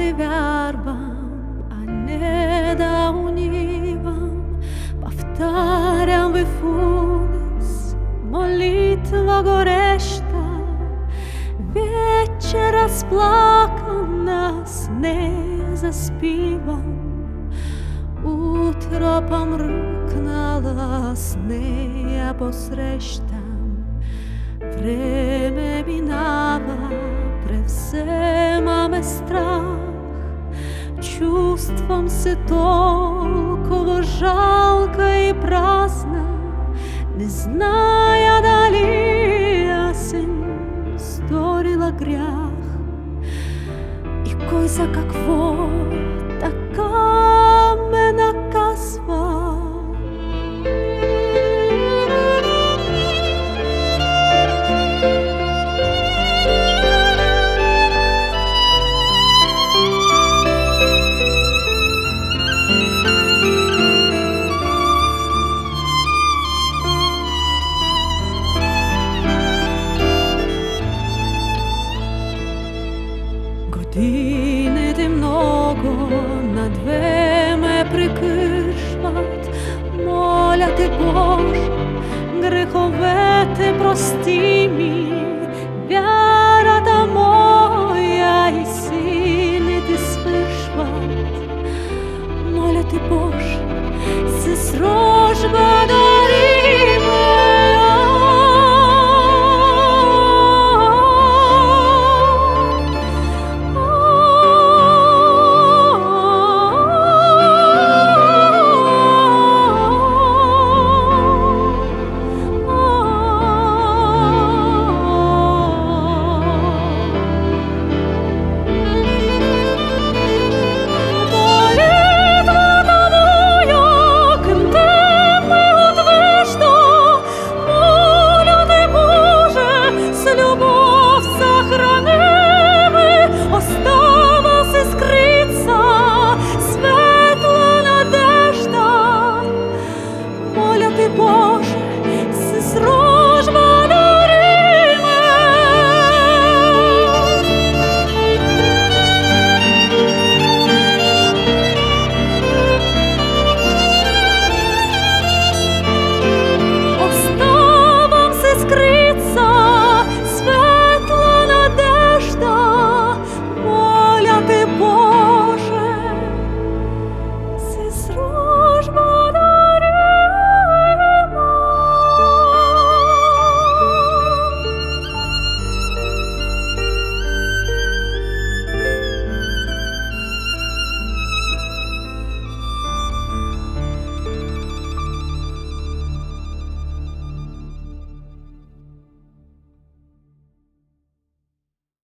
не вярвам, а не да унивам. Повтарям в унес молитва гореща, вече разплакана с нея заспивам. Утро помръкнала с нея посрещам. Време минава, превзема ме страх. Чувствам се толкова жалка и празна. Не зная дали аз съм сторила грях и кой за какво така ме наказва. Годините много на две ме прекъсват. Моля те, Боже, греховете прости ми.